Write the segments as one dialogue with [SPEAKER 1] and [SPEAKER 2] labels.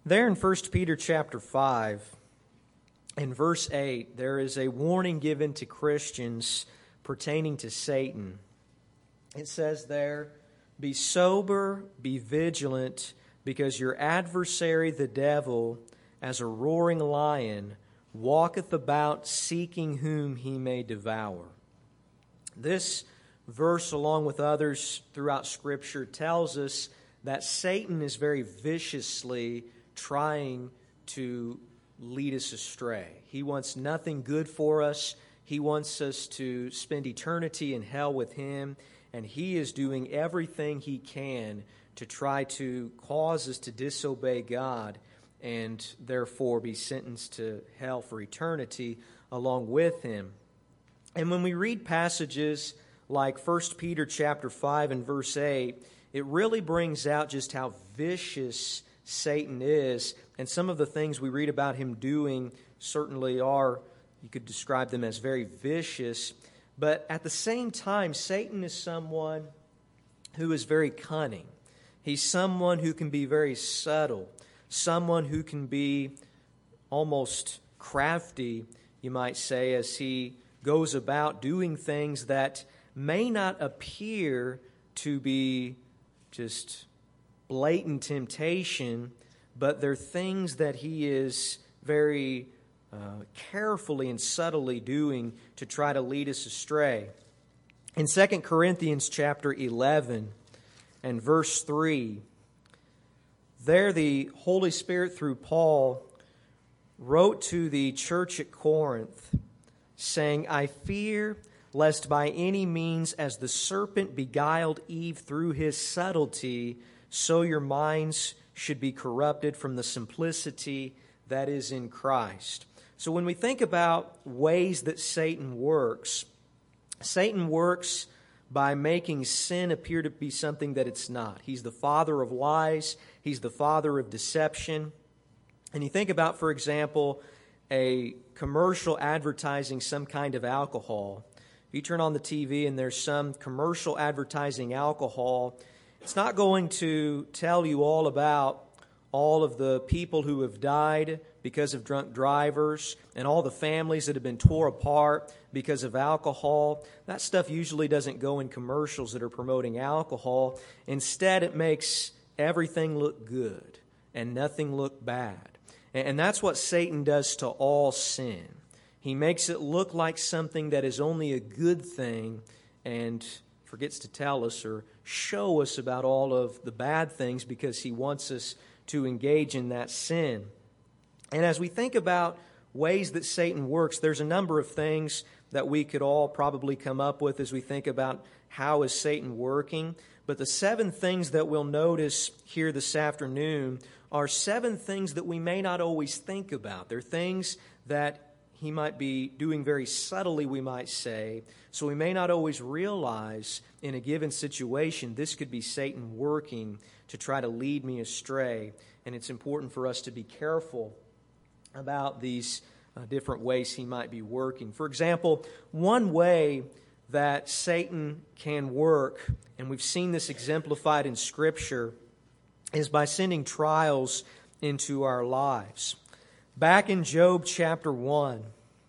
[SPEAKER 1] There in 1 Peter chapter 5, in verse 8, there is a warning given to Christians pertaining to Satan. It says there, "Be sober, be vigilant, because your adversary the devil, as a roaring lion, walketh about seeking whom he may devour." This verse, along with others throughout Scripture, tells us that Satan is very viciously trying to lead us astray. He wants nothing good for us. He wants us to spend eternity in hell with him, and he is doing everything he can to try to cause us to disobey God and therefore be sentenced to hell for eternity along with him. And when we read passages like 1 Peter chapter 5 and verse 8, it really brings out just how vicious Satan is, and some of the things we read about him doing certainly are, you could describe them as very vicious. But at the same time, Satan is someone who is very cunning. He's someone who can be very subtle, someone who can be almost crafty, you might say, as he goes about doing things that may not appear to be just blatant temptation, but they're things that he is very carefully and subtly doing to try to lead us astray. In 2 Corinthians chapter 11 and verse 3, there the Holy Spirit through Paul wrote to the church at Corinth, saying, "I fear lest by any means as the serpent beguiled Eve through his subtlety, so your minds should be corrupted from the simplicity that is in Christ." So when we think about ways that Satan works by making sin appear to be something that it's not. He's the father of lies. He's the father of deception. And you think about, for example, a commercial advertising some kind of alcohol. If you turn on the TV and there's some commercial advertising alcohol, it's not going to tell you all about all of the people who have died because of drunk drivers and all the families that have been tore apart because of alcohol. That stuff usually doesn't go in commercials that are promoting alcohol. Instead, it makes everything look good and nothing look bad. And that's what Satan does to all sin. He makes it look like something that is only a good thing and forgets to tell us or show us about all of the bad things because he wants us to engage in that sin. And as we think about ways that Satan works, there's a number of things that we could all probably come up with as we think about how is Satan working. But the 7 things that we'll notice here this afternoon are 7 things that we may not always think about. They're things that he might be doing very subtly, we might say. So we may not always realize in a given situation, this could be Satan working to try to lead me astray. And it's important for us to be careful about these different ways he might be working. For example, one way that Satan can work, and we've seen this exemplified in Scripture, is by sending trials into our lives. Back in Job chapter 1,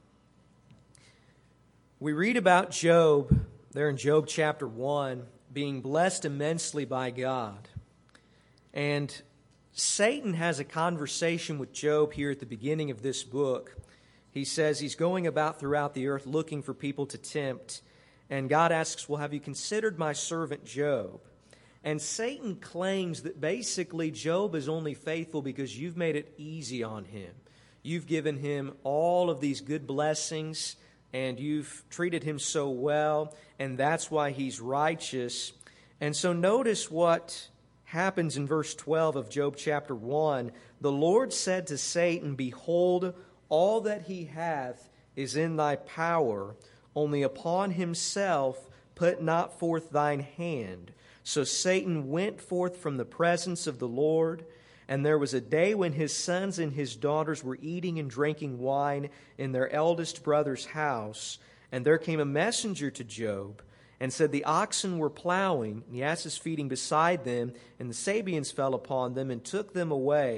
[SPEAKER 1] we read about Job, there in Job chapter 1, being blessed immensely by God. And Satan has a conversation with Job here at the beginning of this book. He says he's going about throughout the earth looking for people to tempt. And God asks, "Well, have you considered my servant Job?" And Satan claims that basically Job is only faithful because you've made it easy on him. You've given him all of these good blessings, and you've treated him so well, and that's why he's righteous. And so notice what happens in verse 12 of Job chapter 1. "The Lord said to Satan, Behold, all that he hath is in thy power, only upon himself put not forth thine hand. So Satan went forth from the presence of the Lord, and there was a day when his sons and his daughters were eating and drinking wine in their eldest brother's house. And there came a messenger to Job, and said the oxen were plowing, and the asses feeding beside them, and the Sabeans fell upon them and took them away,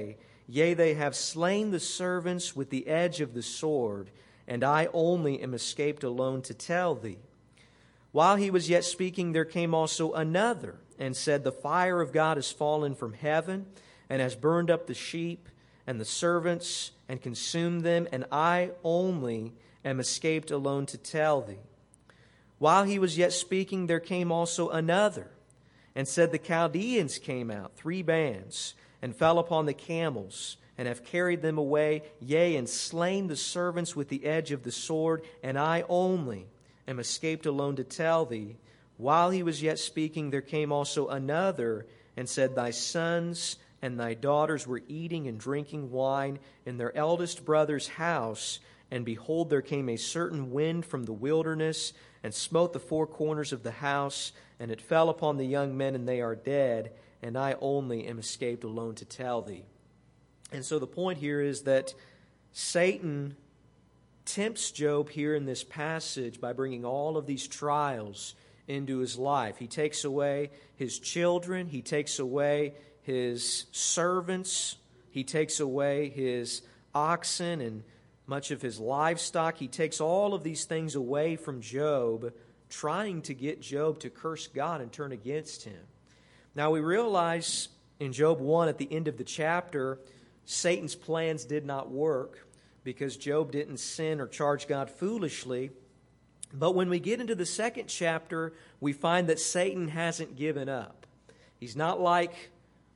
[SPEAKER 1] Yea, they have slain the servants with the edge of the sword, and I only am escaped alone to tell thee. While he was yet speaking, there came also another, and said, The fire of God is fallen from heaven, and has burned up the sheep and the servants, and consumed them, and I only am escaped alone to tell thee. While he was yet speaking, there came also another, and said, The Chaldeans came out, 3 bands, and fell upon the camels, and have carried them away, yea, and slain the servants with the edge of the sword, and I only am escaped alone to tell thee. While he was yet speaking, there came also another, and said, Thy sons and thy daughters were eating and drinking wine in their eldest brother's house, and behold, there came a certain wind from the wilderness, and smote the 4 corners of the house, and it fell upon the young men, and they are dead, and I only am escaped alone to tell thee. And so the point here is that Satan tempts Job here in this passage by bringing all of these trials into his life. He takes away his children, he takes away his servants, he takes away his oxen and much of his livestock. He takes all of these things away from Job, trying to get Job to curse God and turn against him. Now we realize in Job 1 at the end of the chapter, Satan's plans did not work because Job didn't sin or charge God foolishly. But when we get into the second chapter, we find that Satan hasn't given up. He's not like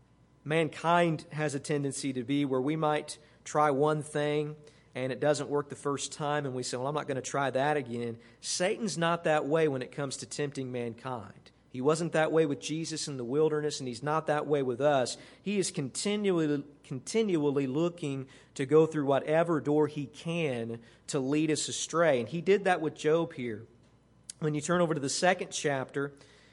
[SPEAKER 1] mankind has a tendency to be, where we might try one thing and it doesn't work the first time and we say, well, I'm not going to try that again. Satan's not that way when it comes to tempting mankind. He wasn't that way with Jesus in the wilderness, and he's not that way with us. He is continually looking to go through whatever door he can to lead us astray. And he did that with Job here. When you turn over to the second chapter,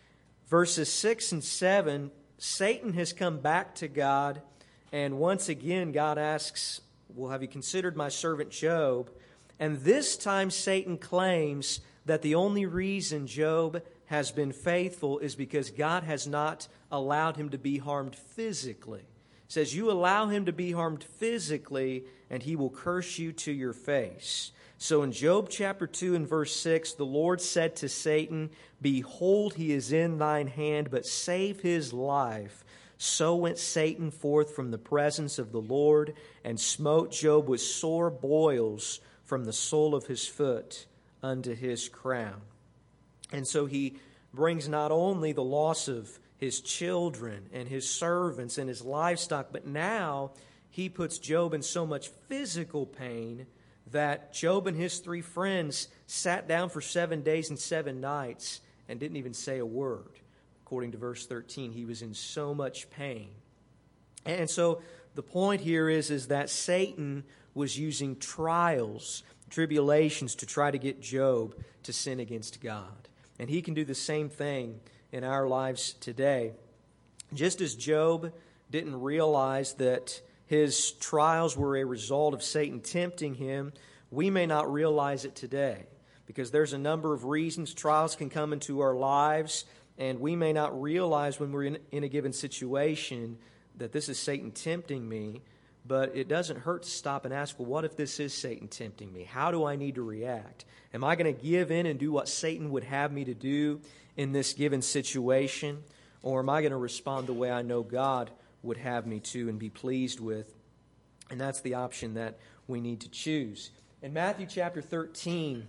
[SPEAKER 1] verses 6 and 7, Satan has come back to God, and once again God asks, well, have you considered my servant Job? And this time Satan claims that the only reason Job has been faithful is because God has not allowed him to be harmed physically. It says, you allow him to be harmed physically, and he will curse you to your face. So in Job chapter 2 and verse 6, the Lord said to Satan, Behold, he is in thine hand, but save his life. So went Satan forth from the presence of the Lord, and smote Job with sore boils from the sole of his foot unto his crown. And so he brings not only the loss of his children and his servants and his livestock, but now he puts Job in so much physical pain that Job and his 3 friends sat down for 7 days and 7 nights and didn't even say a word. According to verse 13, he was in so much pain. And so the point here is that Satan was using trials, tribulations to try to get Job to sin against God. And he can do the same thing in our lives today. Just as Job didn't realize that his trials were a result of Satan tempting him, we may not realize it today, because there's a number of reasons trials can come into our lives, and we may not realize when we're in a given situation that this is Satan tempting me. But it doesn't hurt to stop and ask, well, what if this is Satan tempting me? How do I need to react? Am I going to give in and do what Satan would have me to do in this given situation? Or am I going to respond the way I know God would have me to and be pleased with? And that's the option that we need to choose. In Matthew chapter 13,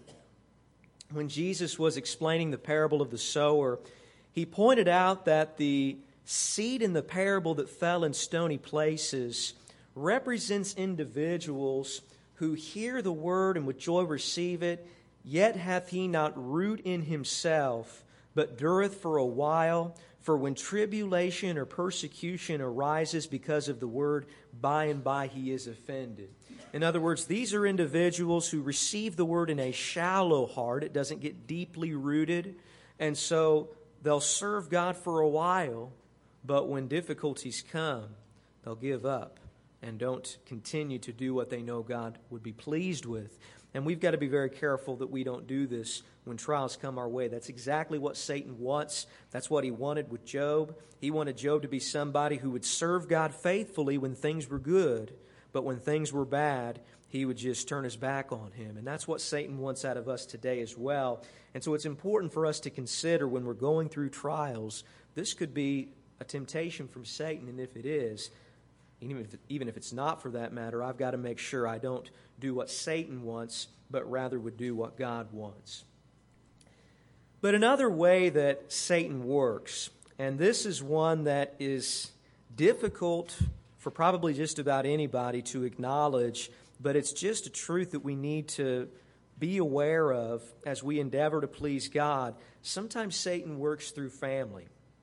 [SPEAKER 1] when Jesus was explaining the parable of the sower, he pointed out that the seed in the parable that fell in stony places represents individuals who hear the word and with joy receive it, yet hath he not root in himself, but dureth for a while. For when tribulation or persecution arises because of the word, by and by he is offended. In other words, these are individuals who receive the word in a shallow heart. It doesn't get deeply rooted. And so they'll serve God for a while, but when difficulties come, they'll give up and don't continue to do what they know God would be pleased with. And we've got to be very careful that we don't do this when trials come our way. That's exactly what Satan wants. That's what he wanted with Job. He wanted Job to be somebody who would serve God faithfully when things were good, but when things were bad, he would just turn his back on him. And that's what Satan wants out of us today as well. And so it's important for us to consider when we're going through trials, this could be a temptation from Satan, and if it is, even if it's not for that matter, I've got to make sure I don't do what Satan wants, but rather would do what God wants. But another way that Satan works, and this is one that is difficult for probably just about anybody to acknowledge, but it's just a truth that we need to be aware of as we endeavor to please God. Sometimes Satan works through family.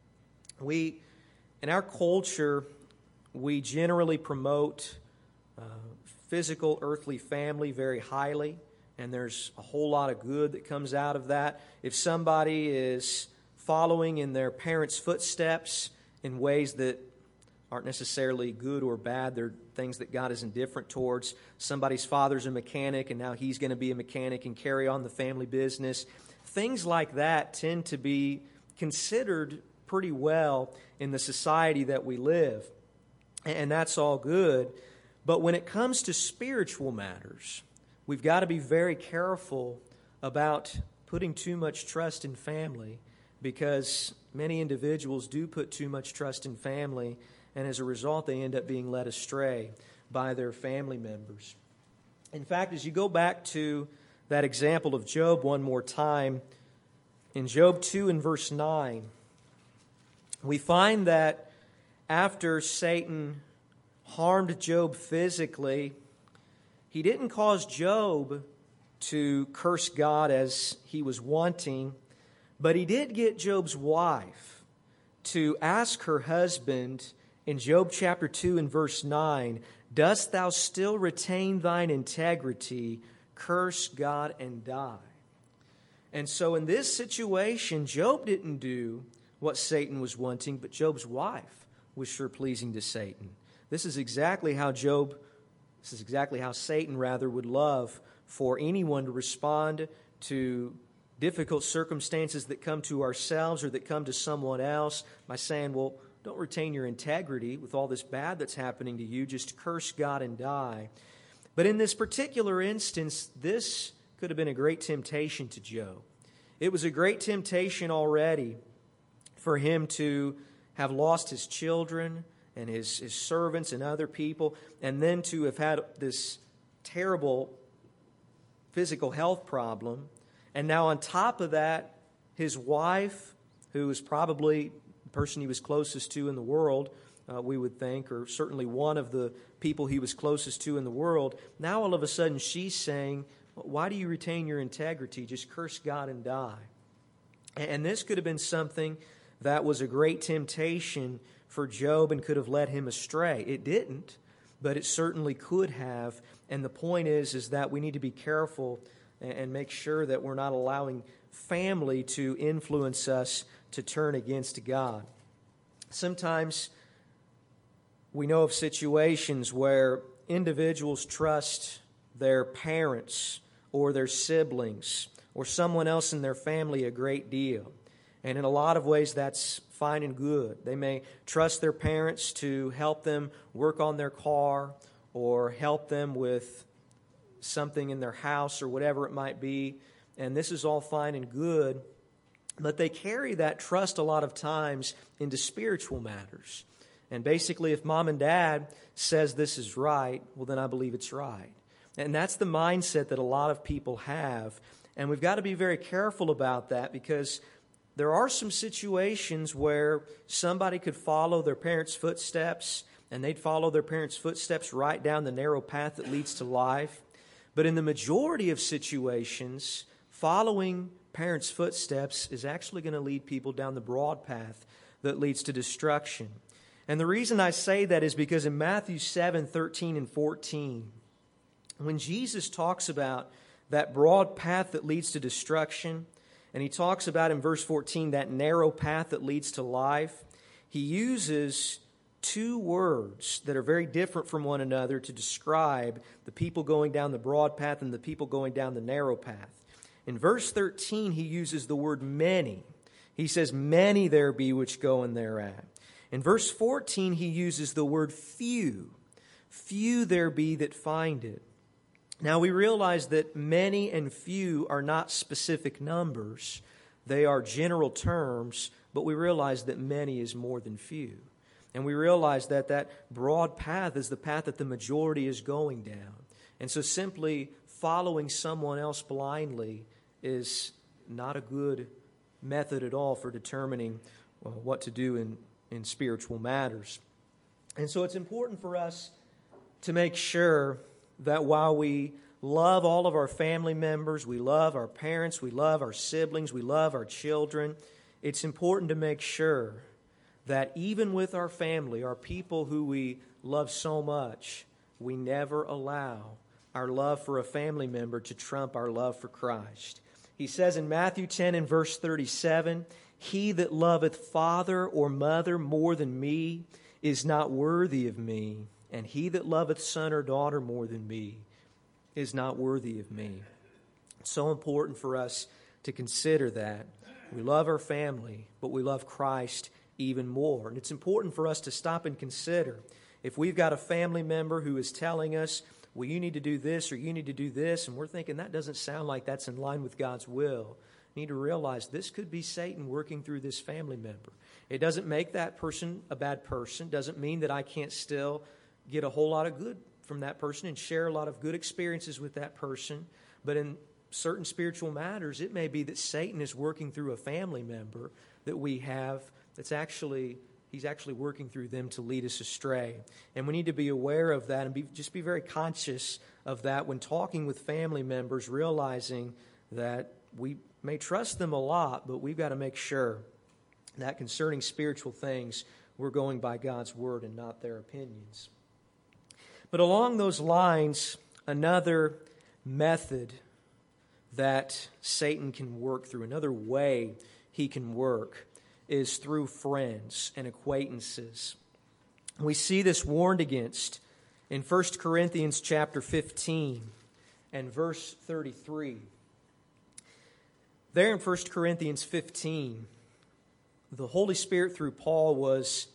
[SPEAKER 1] In our culture, we generally promote physical, earthly family very highly, and there's a whole lot of good that comes out of that. If somebody is following in their parents' footsteps in ways that aren't necessarily good or bad, they're things that God is indifferent towards. Somebody's father's a mechanic, and now he's going to be a mechanic and carry on the family business. Things like that tend to be considered pretty well in the society that we live. And that's all good. But when it comes to spiritual matters, we've got to be very careful about putting too much trust in family, because many individuals do put too much trust in family, and as a result, they end up being led astray by their family members. In fact, as you go back to that example of Job one more time, in Job 2 and verse 9, we find that after Satan harmed Job physically, he didn't cause Job to curse God as he was wanting, but he did get Job's wife to ask her husband in Job chapter 2 and verse 9, "Dost thou still retain thine integrity? Curse God and die." And so in this situation, Job didn't do what Satan was wanting, but Job's wife was sure pleasing to Satan. This is exactly how Satan would love for anyone to respond to difficult circumstances that come to ourselves or that come to someone else by saying, well, don't retain your integrity with all this bad that's happening to you. Just curse God and die. But in this particular instance, this could have been a great temptation to Job. It was a great temptation already for him to have lost his children and his servants and other people, and then to have had this terrible physical health problem. And now on top of that, his wife, who was probably the person he was closest to in the world, we would think, or certainly one of the people he was closest to in the world, now all of a sudden she's saying, why do you retain your integrity? Just curse God and die. And this could have been something that was a great temptation for Job and could have led him astray. It didn't, but it certainly could have. And the point is that we need to be careful and make sure that we're not allowing family to influence us to turn against God. Sometimes we know of situations where individuals trust their parents or their siblings or someone else in their family a great deal. And in a lot of ways, that's fine and good. They may trust their parents to help them work on their car or help them with something in their house or whatever it might be. And this is all fine and good. But they carry that trust a lot of times into spiritual matters. And basically, if mom and dad says this is right, well, then I believe it's right. And that's the mindset that a lot of people have. And we've got to be very careful about that, because there are some situations where somebody could follow their parents' footsteps, and they'd follow their parents' footsteps right down the narrow path that leads to life. But in the majority of situations, following parents' footsteps is actually going to lead people down the broad path that leads to destruction. And the reason I say that is because in Matthew 7:13 and 14, when Jesus talks about that broad path that leads to destruction, and he talks about in verse 14 that narrow path that leads to life, he uses two words that are very different from one another to describe the people going down the broad path and the people going down the narrow path. In verse 13, he uses the word many. He says, many there be which go in thereat. In verse 14, he uses the word few. Few there be that find it. Now we realize that many and few are not specific numbers. They are general terms, but we realize that many is more than few. And we realize that that broad path is the path that the majority is going down. And so simply following someone else blindly is not a good method at all for determining what to do in spiritual matters. And so it's important for us to make sure that while we love all of our family members, we love our parents, we love our siblings, we love our children, it's important to make sure that even with our family, our people who we love so much, we never allow our love for a family member to trump our love for Christ. He says in Matthew 10 and verse 37, he that loveth father or mother more than me is not worthy of me, and he that loveth son or daughter more than me is not worthy of me. It's so important for us to consider that. We love our family, but we love Christ even more. And it's important for us to stop and consider if we've got a family member who is telling us, well, you need to do this or you need to do this, and we're thinking that doesn't sound like that's in line with God's will. We need to realize this could be Satan working through this family member. It doesn't make that person a bad person. Doesn't mean that I can't still get a whole lot of good from that person and share a lot of good experiences with that person. But in certain spiritual matters, it may be that Satan is working through a family member that we have he's actually working through them to lead us astray. And we need to be aware of that and just be very conscious of that when talking with family members, realizing that we may trust them a lot, but we've got to make sure that concerning spiritual things, we're going by God's word and not their opinions. But along those lines, another method that Satan can work through, another way he can work, is through friends and acquaintances. We see this warned against in 1 Corinthians chapter 15 and verse 33. There in 1 Corinthians 15, the Holy Spirit through Paul was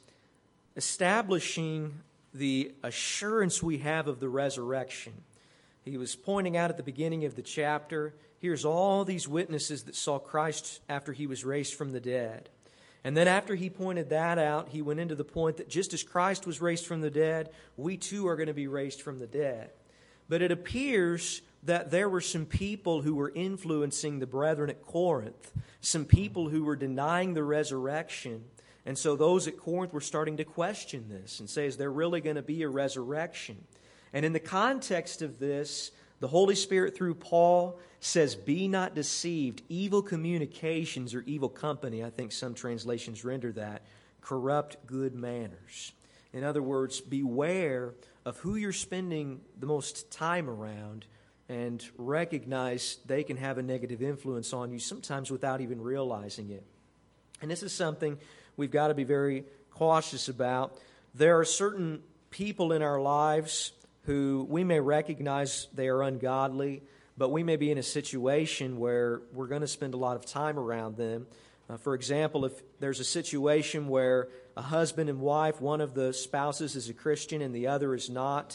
[SPEAKER 1] establishing the assurance we have of the resurrection. He was pointing out at the beginning of the chapter, here's all these witnesses that saw Christ after he was raised from the dead. And then after he pointed that out, he went into the point that just as Christ was raised from the dead, we too are going to be raised from the dead. But it appears that there were some people who were influencing the brethren at Corinth, some people who were denying the resurrection. And so those at Corinth were starting to question this and say, is there really going to be a resurrection? And in the context of this, the Holy Spirit through Paul says, be not deceived. Evil communications or evil company, I think some translations render that, corrupt good manners. In other words, beware of who you're spending the most time around and recognize they can have a negative influence on you, sometimes without even realizing it. And this is something we've got to be very cautious about. There are certain people in our lives who we may recognize they are ungodly, but we may be in a situation where we're going to spend a lot of time around them. For example, if there's a situation where a husband and wife, one of the spouses is a Christian and the other is not,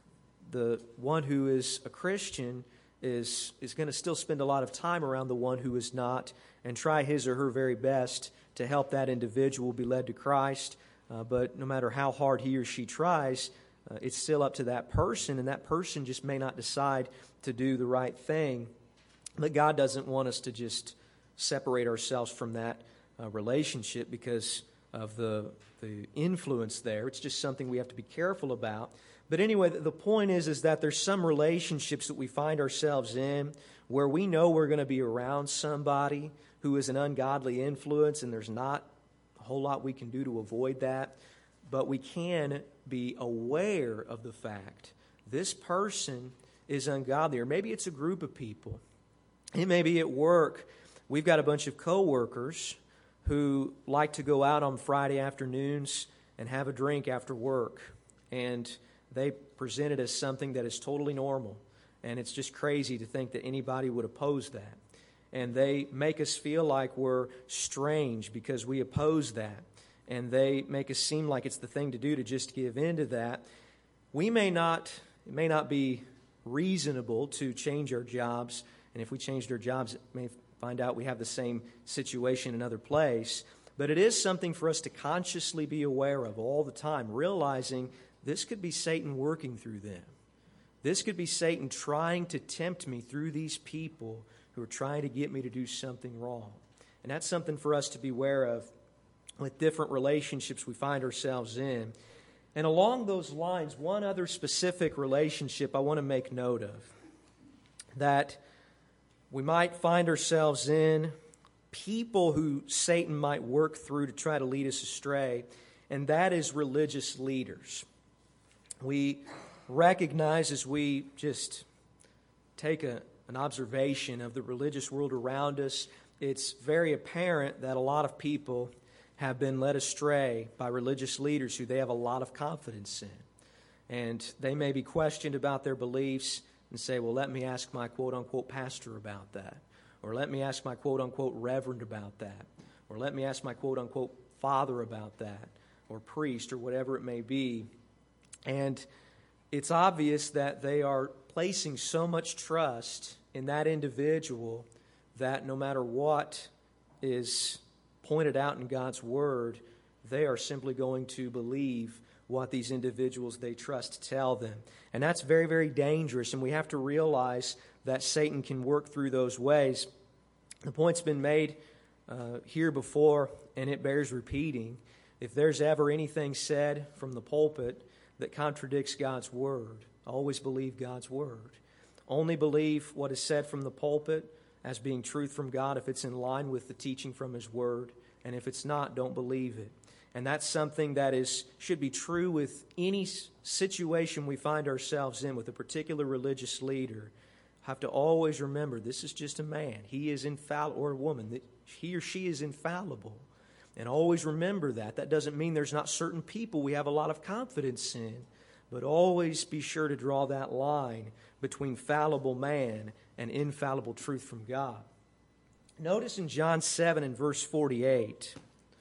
[SPEAKER 1] the one who is a Christian is going to still spend a lot of time around the one who is not and try his or her very best to help that individual be led to Christ. But no matter how hard he or she tries, it's still up to that person, and that person just may not decide to do the right thing. But God doesn't want us to just separate ourselves from that relationship because of the influence there. It's just something we have to be careful about. But anyway, the point is that there's some relationships that we find ourselves in where we know we're going to be around somebody who is an ungodly influence, and there's not a whole lot we can do to avoid that. But we can be aware of the fact this person is ungodly, or maybe it's a group of people. It may be at work. We've got a bunch of coworkers who like to go out on Friday afternoons and have a drink after work. And they present it as something that is totally normal. And it's just crazy to think that anybody would oppose that. And they make us feel like we're strange because we oppose that. And they make us seem like it's the thing to do to just give in to that. It may not be reasonable to change our jobs. And if we changed our jobs, it may find out we have the same situation in another place. But it is something for us to consciously be aware of all the time, realizing this could be Satan working through them. This could be Satan trying to tempt me through these people who are trying to get me to do something wrong. And that's something for us to be aware of with different relationships we find ourselves in. And along those lines, one other specific relationship I want to make note of that we might find ourselves in, people who Satan might work through to try to lead us astray, and that is religious leaders. We recognize as we just take an observation of the religious world around us, it's very apparent that a lot of people have been led astray by religious leaders who they have a lot of confidence in. And they may be questioned about their beliefs and say, well, let me ask my quote-unquote pastor about that. Or let me ask my quote-unquote reverend about that. Or let me ask my quote-unquote father about that. Or priest, or whatever it may be. And it's obvious that they are placing so much trust in that individual that no matter what is pointed out in God's Word, they are simply going to believe what these individuals they trust tell them. And that's very, very dangerous, and we have to realize that Satan can work through those ways. The point's been made here before, and it bears repeating. If there's ever anything said from the pulpit that contradicts God's Word, always believe God's Word. Only believe what is said from the pulpit as being truth from God if it's in line with the teaching from His Word. And if it's not, don't believe it. And that's something that should be true with any situation we find ourselves in with a particular religious leader. Have to always remember this is just a man. He is infallible, or a woman. That he or she is infallible. And always remember that. That doesn't mean there's not certain people we have a lot of confidence in. But always be sure to draw that line between fallible man and infallible truth from God. Notice in John 7 and verse 48.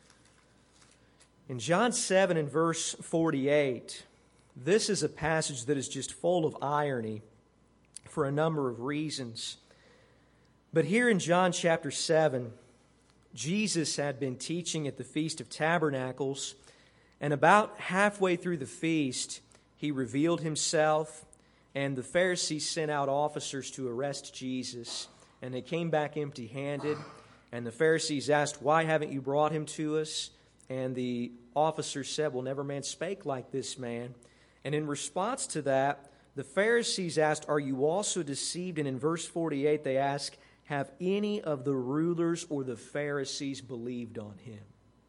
[SPEAKER 1] In John 7 and verse 48, this is a passage that is just full of irony for a number of reasons. But here in John chapter 7, Jesus had been teaching at the Feast of Tabernacles, and about halfway through the feast, He revealed Himself, and the Pharisees sent out officers to arrest Jesus, and they came back empty-handed, and the Pharisees asked, "Why haven't you brought Him to us?" And the officers said, "Well, never man spake like this man." And in response to that, the Pharisees asked, "Are you also deceived?" And in verse 48, they ask, "Have any of the rulers or the Pharisees believed on Him?"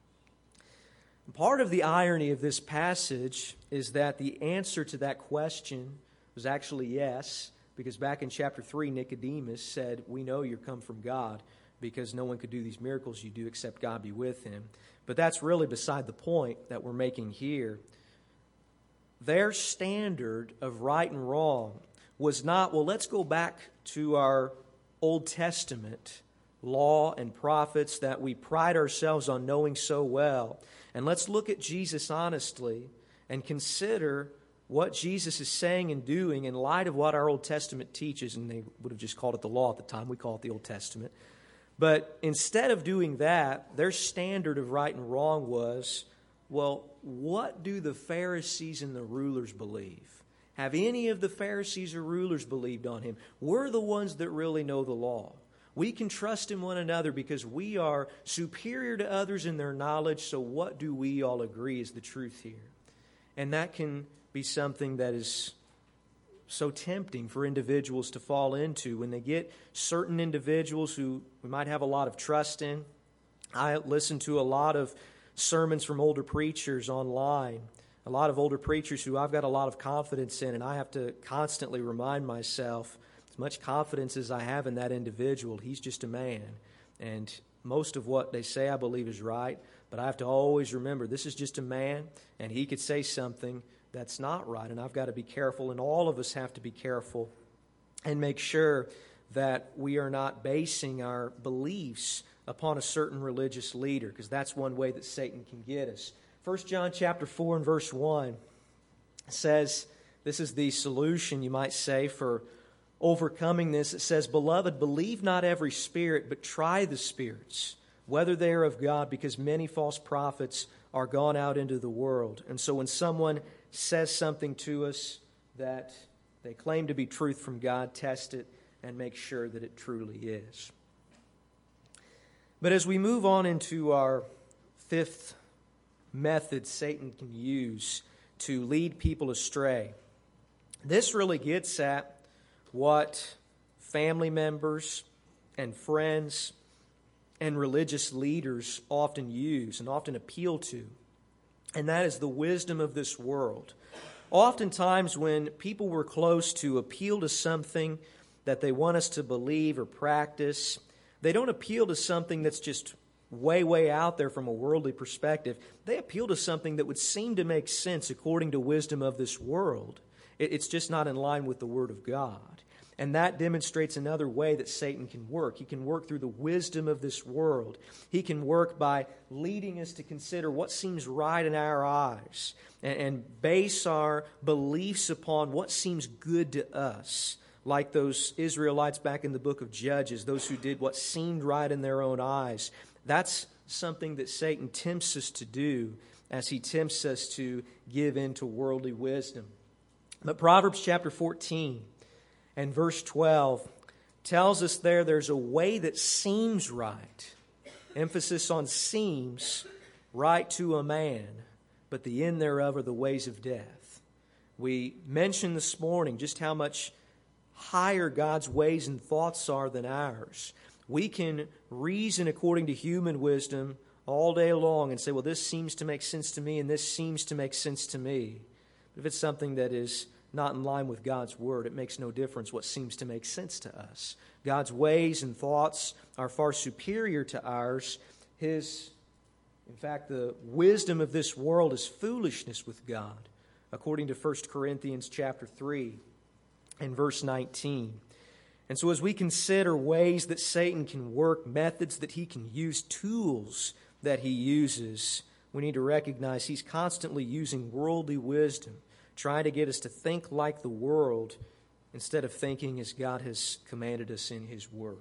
[SPEAKER 1] Part of the irony of this passage is that the answer to that question was actually yes, because back in chapter 3, Nicodemus said, "We know you're come from God, because no one could do these miracles you do except God be with him." But that's really beside the point that we're making here. Their standard of right and wrong was not, well, let's go back to our Old Testament law and prophets that we pride ourselves on knowing so well, and let's look at Jesus honestly and consider what Jesus is saying and doing in light of what our Old Testament teaches. And they would have just called it the law at the time. We call it the Old Testament. But instead of doing that, their standard of right and wrong was, well, what do the Pharisees and the rulers believe? Have any of the Pharisees or rulers believed on Him? We're the ones that really know the law. We can trust in one another because we are superior to others in their knowledge, so what do we all agree is the truth here? And that can be something that is so tempting for individuals to fall into when they get certain individuals who we might have a lot of trust in. I listen to a lot of sermons from older preachers online, a lot of older preachers who I've got a lot of confidence in, and I have to constantly remind myself, as much confidence as I have in that individual, he's just a man. And most of what they say I believe is right, But I have to always remember this is just a man, and he could say something that's not right, and I've got to be careful, and all of us have to be careful and make sure that we are not basing our beliefs upon a certain religious leader, because that's one way that Satan can get us. 1 John chapter 4 and verse 1 says, this is the solution, you might say, for overcoming this. It says, "Beloved, believe not every spirit, but try the spirits, whether they are of God, because many false prophets are gone out into the world." And so when someone says something to us that they claim to be truth from God, test it and make sure that it truly is. But as we move on into our fifth method Satan can use to lead people astray, this really gets at what family members and friends and religious leaders often use and often appeal to, and that is the wisdom of this world. Oftentimes when people we're close to appeal to something that they want us to believe or practice, they don't appeal to something that's just way out there from a worldly perspective. They appeal to something that would seem to make sense according to wisdom of this world. It's just not in line with the Word of God. And that demonstrates another way that Satan can work. He can work through the wisdom of this world. He can work by leading us to consider what seems right in our eyes and base our beliefs upon what seems good to us. Like those Israelites back in the book of Judges, those who did what seemed right in their own eyes. That's something that Satan tempts us to do as he tempts us to give in to worldly wisdom. But Proverbs chapter 14 and verse 12 tells us there's a way that seems right. Emphasis on seems right to a man, but the end thereof are the ways of death. We mentioned this morning just how much higher God's ways and thoughts are than ours. We can reason according to human wisdom all day long and say, well, this seems to make sense to me and this seems to make sense to me. But if it's something that is not in line with God's Word, it makes no difference what seems to make sense to us. God's ways and thoughts are far superior to ours. In fact, the wisdom of this world is foolishness with God, according to 1 Corinthians chapter 3 and verse 19. And so as we consider ways that Satan can work, methods that he can use, tools that he uses, we need to recognize he's constantly using worldly wisdom, trying to get us to think like the world instead of thinking as God has commanded us in His Word.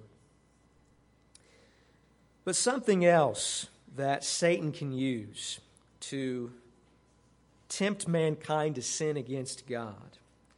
[SPEAKER 1] But something else that Satan can use to tempt mankind to sin against God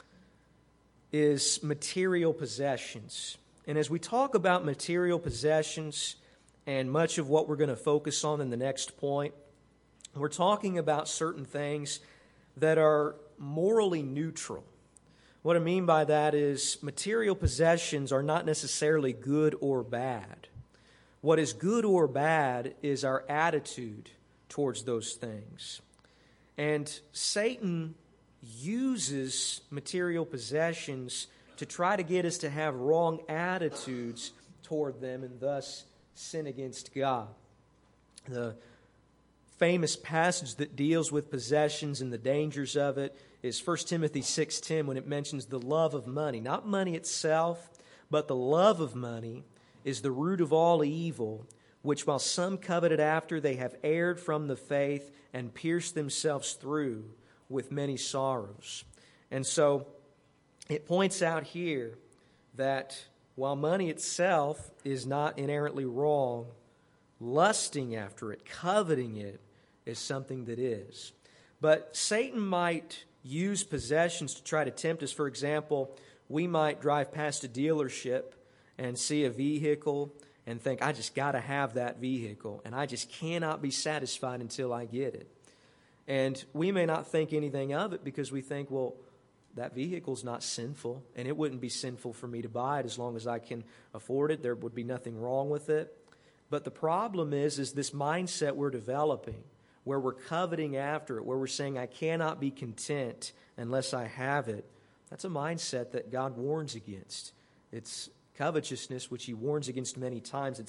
[SPEAKER 1] is material possessions. And as we talk about material possessions and much of what we're going to focus on in the next point, we're talking about certain things that are morally neutral. What I mean by that is material possessions are not necessarily good or bad. What is good or bad is our attitude towards those things. And Satan uses material possessions to try to get us to have wrong attitudes toward them and thus sin against God. The famous passage that deals with possessions and the dangers of it is 1 Timothy 6:10 when it mentions the love of money. Not money itself, but the love of money is the root of all evil, which while some coveted after, they have erred from the faith and pierced themselves through with many sorrows. And so it points out here that while money itself is not inherently wrong, lusting after it, coveting it, is something that is. But Satan might use possessions to try to tempt us. For example, we might drive past a dealership and see a vehicle and think, I just got to have that vehicle, and I just cannot be satisfied until I get it. And we may not think anything of it because we think, well, that vehicle's not sinful, and it wouldn't be sinful for me to buy it as long as I can afford it. There would be nothing wrong with it. But the problem is this mindset we're developing, where we're coveting after it, where we're saying, I cannot be content unless I have it. That's a mindset that God warns against. It's covetousness, which He warns against many times. It's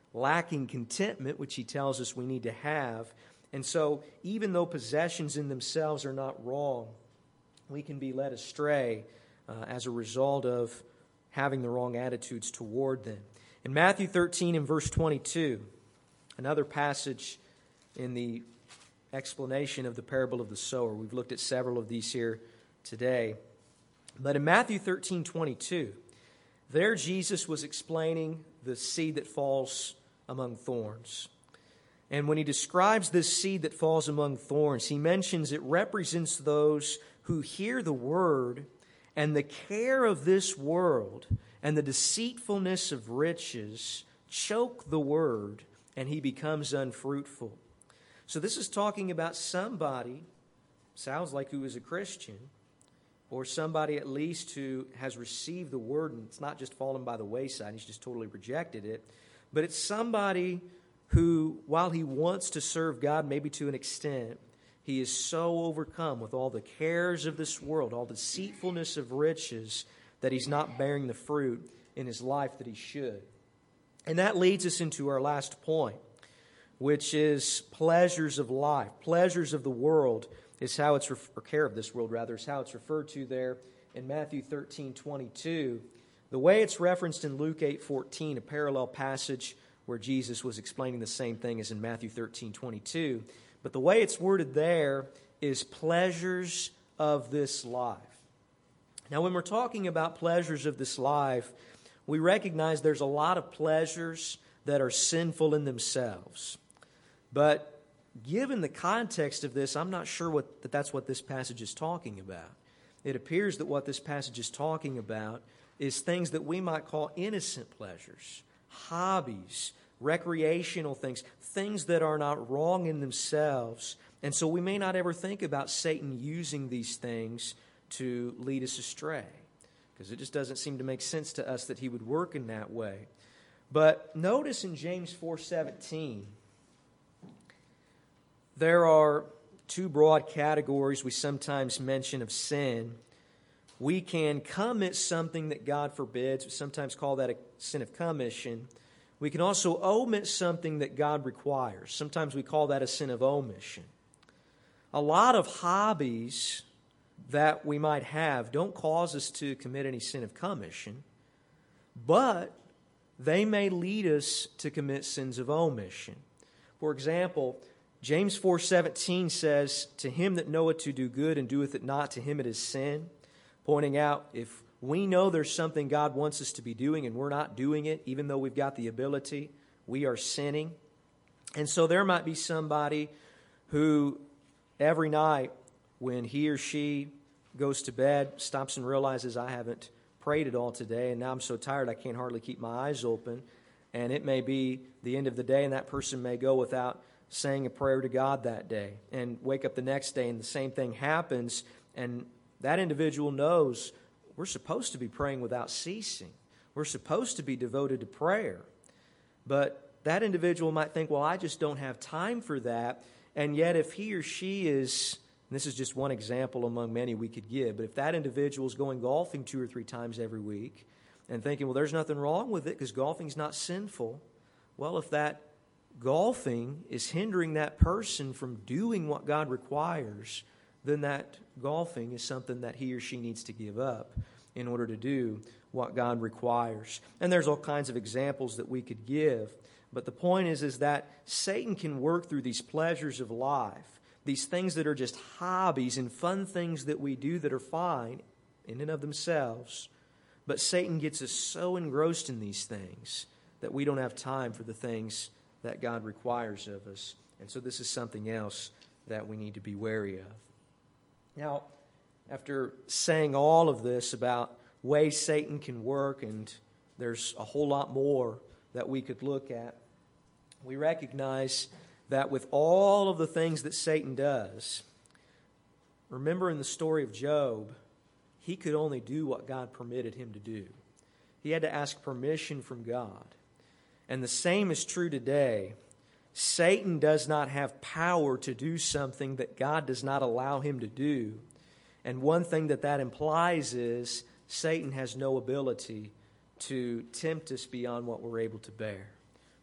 [SPEAKER 1] lacking contentment, which he tells us we need to have. And so, even though possessions in themselves are not wrong, we can be led astray as a result of having the wrong attitudes toward them. In Matthew 13 and verse 22, another passage in the explanation of the parable of the sower. We've looked at several of these here today. But in Matthew 13:22, there Jesus was explaining the seed that falls among thorns. And when he describes this seed that falls among thorns, he mentions it represents those who hear the word, and the care of this world and the deceitfulness of riches choke the word, and he becomes unfruitful. So this is talking about somebody, sounds like who is a Christian, or somebody at least who has received the word, and it's not just fallen by the wayside, he's just totally rejected it, but it's somebody who, while he wants to serve God maybe to an extent, he is so overcome with all the cares of this world, all the deceitfulness of riches, that he's not bearing the fruit in his life that he should. And that leads us into our last point, which is pleasures of life. Pleasures of the world is how it's, or care of this world rather, is how it's referred to there in Matthew 13:22. The way it's referenced in Luke 8:14, a parallel passage where Jesus was explaining the same thing as in Matthew 13:22. But the way it's worded there is pleasures of this life. Now, when we're talking about pleasures of this life, we recognize there's a lot of pleasures that are sinful in themselves. But given the context of this, I'm not sure that's what this passage is talking about. It appears that what this passage is talking about is things that we might call innocent pleasures, hobbies, recreational things, things that are not wrong in themselves. And so we may not ever think about Satan using these things to lead us astray, because it just doesn't seem to make sense to us that he would work in that way. But notice in James 4:17, there are two broad categories we sometimes mention of sin. We can commit something that God forbids. We sometimes call that a sin of commission. We can also omit something that God requires. Sometimes we call that a sin of omission. A lot of hobbies that we might have don't cause us to commit any sin of commission, but they may lead us to commit sins of omission. For example, James 4:17 says, "To him that knoweth to do good and doeth it not, to him it is sin," pointing out if we know there's something God wants us to be doing and we're not doing it, even though we've got the ability, we are sinning. And so there might be somebody who every night when he or she goes to bed, stops and realizes, I haven't prayed at all today, and now I'm so tired I can't hardly keep my eyes open. And it may be the end of the day, and that person may go without saying a prayer to God that day and wake up the next day and the same thing happens, and that individual knows we're supposed to be praying without ceasing. We're supposed to be devoted to prayer. But that individual might think, well, I just don't have time for that. And yet if he or she is, and this is just one example among many we could give, but if that individual is going golfing 2 or 3 times every week and thinking, well, there's nothing wrong with it because golfing's not sinful. Well, if that golfing is hindering that person from doing what God requires, then that golfing is something that he or she needs to give up in order to do what God requires. And there's all kinds of examples that we could give. But the point is that Satan can work through these pleasures of life, these things that are just hobbies and fun things that we do that are fine in and of themselves. But Satan gets us so engrossed in these things that we don't have time for the things that God requires of us. And so this is something else that we need to be wary of. Now, after saying all of this about ways Satan can work, and there's a whole lot more that we could look at, we recognize that with all of the things that Satan does, remember in the story of Job, he could only do what God permitted him to do. He had to ask permission from God. And the same is true today. Satan does not have power to do something that God does not allow him to do. And one thing that implies is Satan has no ability to tempt us beyond what we're able to bear.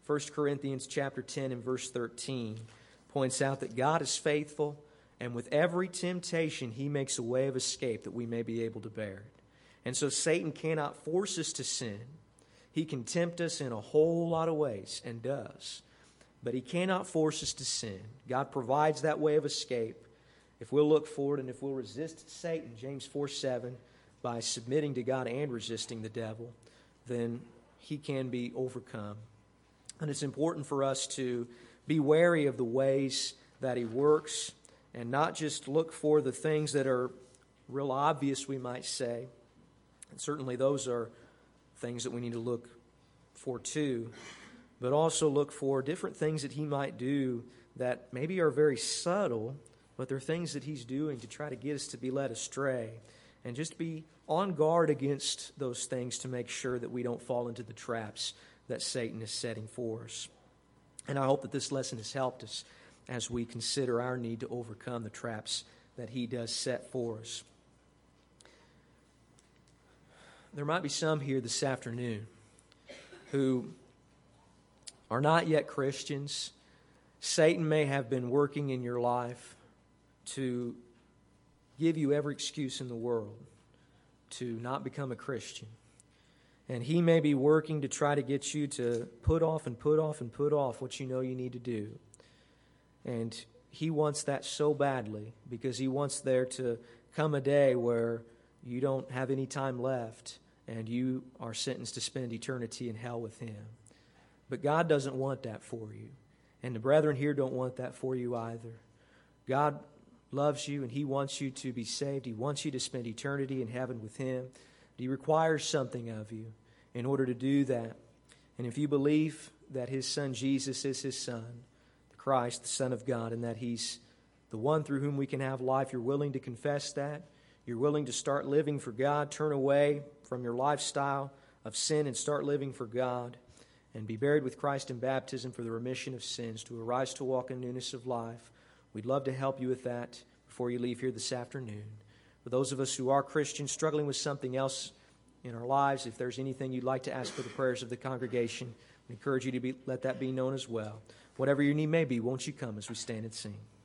[SPEAKER 1] 1 Corinthians chapter 10 and verse 13 points out that God is faithful, and with every temptation He makes a way of escape that we may be able to bear it. And so Satan cannot force us to sin. He can tempt us in a whole lot of ways, and does. But he cannot force us to sin. God provides that way of escape. If we'll look forward and if we'll resist Satan, James 4:7, by submitting to God and resisting the devil, then he can be overcome. And it's important for us to be wary of the ways that he works and not just look for the things that are real obvious, we might say. And certainly those are things that we need to look for too, but also look for different things that he might do that maybe are very subtle, but they're things that he's doing to try to get us to be led astray. And just be on guard against those things to make sure that we don't fall into the traps that Satan is setting for us. And I hope that this lesson has helped us as we consider our need to overcome the traps that he does set for us. There might be some here this afternoon who are not yet Christians. Satan may have been working in your life to give you every excuse in the world to not become a Christian. And he may be working to try to get you to put off and put off and put off what you know you need to do. And he wants that so badly because he wants there to come a day where you don't have any time left and you are sentenced to spend eternity in hell with him. But God doesn't want that for you. And the brethren here don't want that for you either. God loves you and he wants you to be saved. He wants you to spend eternity in heaven with him. But he requires something of you in order to do that. And if you believe that his son Jesus is his son, the Christ, the Son of God, and that he's the one through whom we can have life, you're willing to confess that. You're willing to start living for God, turn away from your lifestyle of sin and start living for God, and be buried with Christ in baptism for the remission of sins, to arise to walk in newness of life. We'd love to help you with that before you leave here this afternoon. For those of us who are Christians struggling with something else in our lives, if there's anything you'd like to ask for the prayers of the congregation, we encourage you to let that be known as well. Whatever your need may be, won't you come as we stand and sing?